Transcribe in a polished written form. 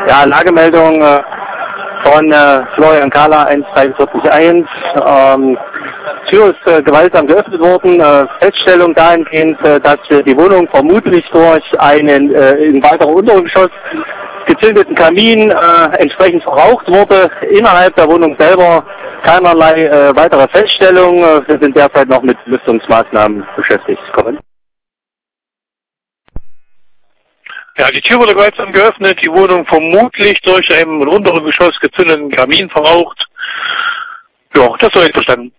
Ja, Lagemeldung von Florian Kahler 1441. Tür ist gewaltsam geöffnet worden. Feststellung dahingehend, dass die Wohnung vermutlich durch einen im weiteren Untergeschoss gezündeten Kamin entsprechend verraucht wurde. Innerhalb der Wohnung selber keinerlei weitere Feststellungen. Wir sind derzeit noch mit Lüftungsmaßnahmen beschäftigt. Kommen. Ja, die Tür wurde gewaltsam geöffnet, die Wohnung vermutlich durch einen im unteren Geschoss gezündeten Kamin verraucht. Ja, das soll ich verstanden.